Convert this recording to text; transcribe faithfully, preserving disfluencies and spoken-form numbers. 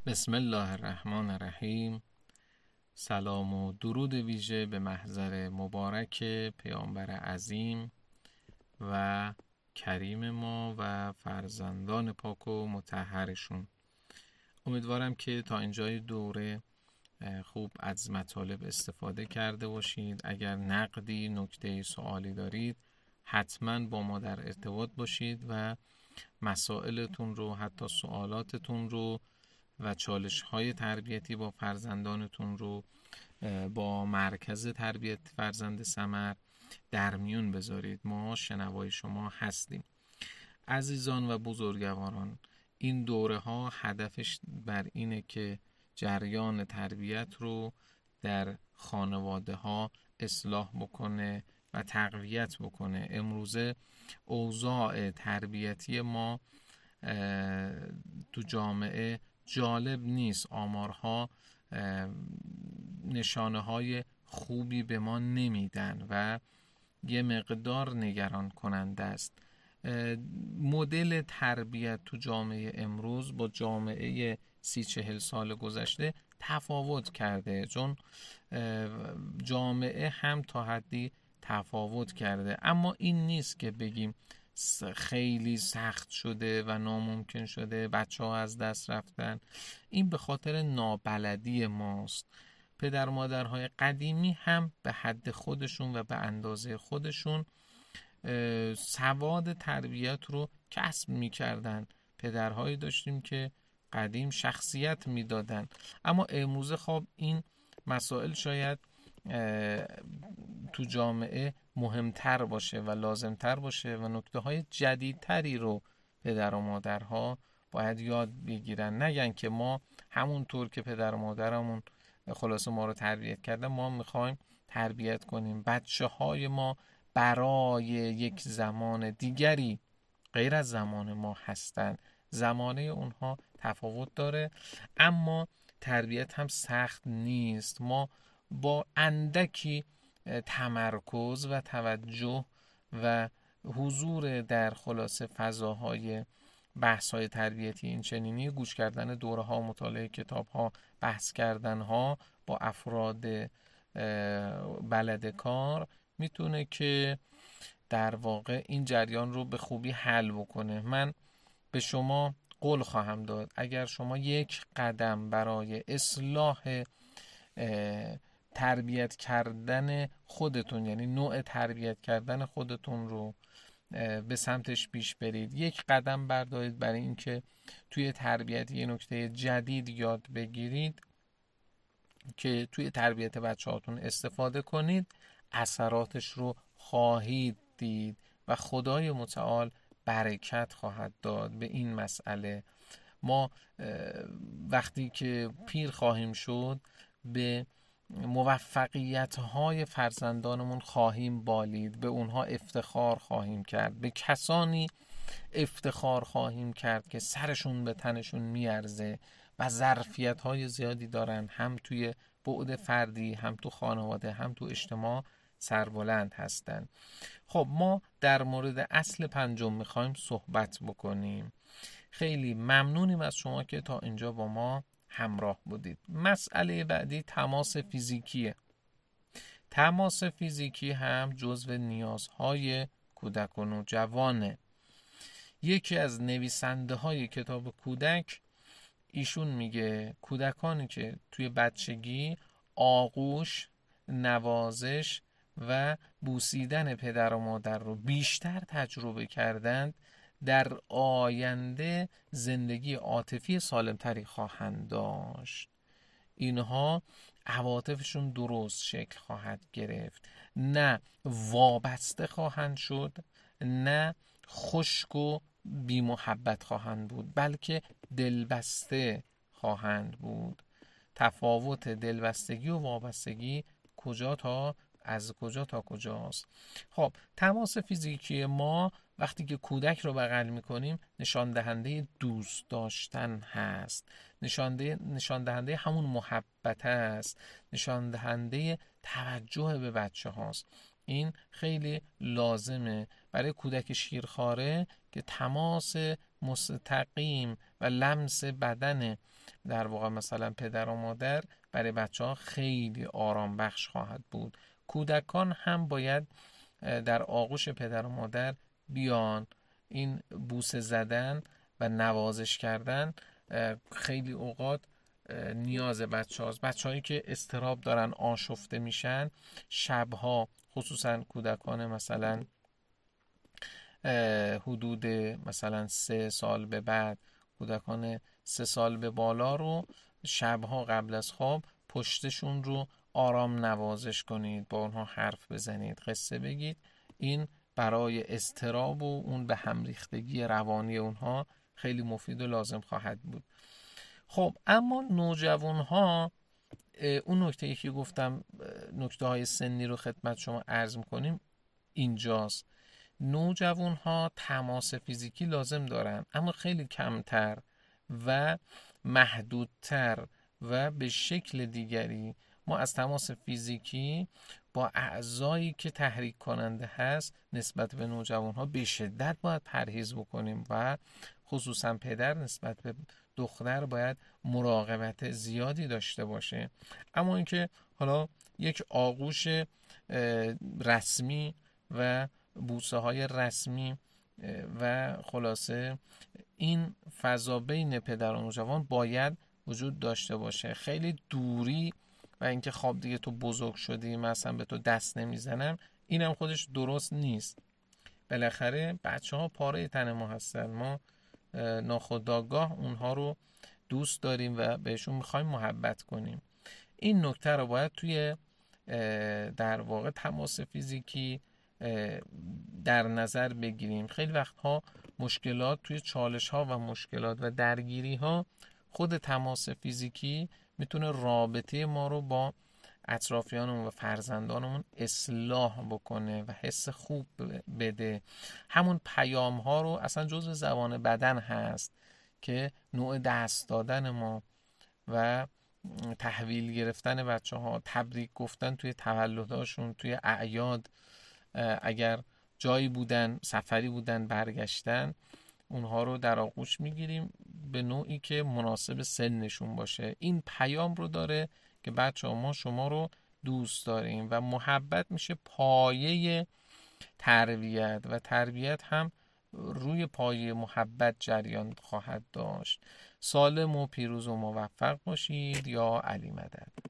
بسم الله الرحمن الرحیم. سلام و درود ویژه به محضر مبارک پیامبر عظیم و کریم ما و فرزندان پاک و مطهرشون. امیدوارم که تا اینجای دوره خوب از مطالب استفاده کرده باشید. اگر نقدی، نکته، سوالی دارید حتما با ما در ارتباط باشید و مسائلتون رو، حتی سوالاتتون رو و چالش‌های تربیتی با فرزندانتون رو با مرکز تربیت فرزند ثمر در میون بذارید. ما شنوای شما هستیم. عزیزان و بزرگواران، این دوره ها هدفش بر اینه که جریان تربیت رو در خانواده ها اصلاح بکنه و تقویت بکنه. امروزه اوضاع تربیتی ما تو جامعه جالب نیست. آمارها نشانه های خوبی به ما نمیدن و یه مقدار نگران کننده است. مدل تربیت تو جامعه امروز با جامعه سی چهل سال گذشته تفاوت کرده، چون جامعه هم تا حدی تفاوت کرده. اما این نیست که بگیم خیلی سخت شده و ناممکن شده، بچه ها از دست رفتن. این به خاطر نابلدی ماست. پدر مادرهای قدیمی هم به حد خودشون و به اندازه خودشون سواد تربیت رو کسب می‌کردن. پدرهایی داشتیم که قدیم شخصیت میدادن، اما امروز خب این مسائل شاید تو جامعه مهمتر باشه و لازمتر باشه و نکته های جدیدتری رو پدر و مادرها باید یاد بگیرن. نگن که ما همونطور که پدر و مادرمون خلاصه ما رو تربیت کردن ما میخوایم تربیت کنیم. بچه های ما برای یک زمان دیگری غیر از زمان ما هستن. زمانه اونها تفاوت داره، اما تربیت هم سخت نیست. ما با اندکی تمرکز و توجه و حضور در خلاصه فضاهای بحث‌های تربیتی این چنینی، گوش کردن دوره‌ها، مطالعه کتاب‌ها، بحث کردن‌ها با افراد بلد کار میتونه که در واقع این جریان رو به خوبی حل بکنه. من به شما قول خواهم داد اگر شما یک قدم برای اصلاح تربیت کردن خودتون، یعنی نوع تربیت کردن خودتون رو به سمتش پیش برید، یک قدم بردارید برای اینکه توی تربیت یه نکته جدید یاد بگیرید که توی تربیت بچه هاتون استفاده کنید، اثراتش رو خواهید دید و خدای متعال برکت خواهد داد به این مسئله. ما وقتی که پیر خواهیم شد به موفقیت‌های فرزندانمون خواهیم بالید، به اونها افتخار خواهیم کرد، به کسانی افتخار خواهیم کرد که سرشون به تنشون میارزه و ظرفیت‌های زیادی دارن، هم توی بعد فردی، هم تو خانواده، هم تو اجتماع سربلند هستن. خب ما در مورد اصل پنجم میخوایم صحبت بکنیم. خیلی ممنونیم از شما که تا اینجا با ما همراه بودید. مسئله بعدی تماس فیزیکیه. تماس فیزیکی هم جزو نیازهای کودک و نوجوانه. یکی از نویسنده های کتاب کودک ایشون میگه کودکانی که توی بچگی آغوش، نوازش و بوسیدن پدر و مادر رو بیشتر تجربه کردند در آینده زندگی عاطفی سالمتری خواهند داشت. اینها عواطفشون درست شکل خواهد گرفت، نه وابسته خواهند شد، نه خشک و بی محبت خواهند بود، بلکه دلبسته خواهند بود. تفاوت دلبستگی و وابستگی کجا تا از کجا تا کجاست؟ خب تماس فیزیکی ما وقتی که کودک رو بغل میکنیم نشان دهنده دوست داشتن هست، نشان نشان دهنده همون محبت هست، نشان دهنده توجه به بچه هاست. این خیلی لازمه برای کودک شیرخواره که تماس مستقیم و لمس بدن در واقع مثلا پدر و مادر برای بچه ها خیلی آرام بخش خواهد بود. کودکان هم باید در آغوش پدر و مادر بیان. این بوسه زدن و نوازش کردن خیلی اوقات نیاز بچه هاست. بچه هایی که اضطراب دارن، آشفته میشن، شبها خصوصا کودکان مثلا حدود مثلا سه سال به بعد، کودکان سه سال به بالا رو شبها قبل از خواب پشتشون رو آرام نوازش کنید، با اونها حرف بزنید، قصه بگید. این برای اضطراب و اون به هم ریختگی روانی اونها خیلی مفید و لازم خواهد بود. خب اما نوجوان ها، اون نکته ای که گفتم نکته های سنی رو خدمت شما عرض میکنیم اینجاست. نوجوان ها تماس فیزیکی لازم دارن، اما خیلی کمتر و محدودتر و به شکل دیگری. ما از تماس فیزیکی با اعضایی که تحریک کننده هست نسبت به نوجوان ها به شدت باید پرهیز بکنیم و خصوصا پدر نسبت به دختر باید مراقبت زیادی داشته باشه. اما اینکه حالا یک آغوش رسمی و بوسه های رسمی و خلاصه این فضا بین پدر و نوجوان باید وجود داشته باشه. خیلی دوری و اینکه خواب دیگه تو بزرگ شدی مثلا به تو دست نمیزنم، اینم خودش درست نیست. بالاخره بچه ها پاره تن ما هستن، ما ناخودآگاه اونها رو دوست داریم و بهشون میخوایم محبت کنیم. این نکته رو باید توی در واقع تماس فیزیکی در نظر بگیریم. خیلی وقتها مشکلات توی چالش ها و مشکلات و درگیری ها خود تماس فیزیکی میتونه رابطه ما رو با اطرافیانمون و فرزندانمون اصلاح بکنه و حس خوب بده. همون پیام ها رو اصلا جزء زبان بدن هست که نوع دست دادن ما و تحویل گرفتن بچه ها، تبریک گفتن توی تولداشون، توی اعیاد، اگر جایی بودن، سفری بودن، برگشتن، اونها رو در آغوش میگیریم به نوعی که مناسب سنشون باشه. این پیام رو داره که بچه ها ما شما رو دوست داریم و محبت میشه پایه تربیت و تربیت هم روی پایه محبت جریان خواهد داشت. سالم و پیروز و موفق باشید. یا علی مدد.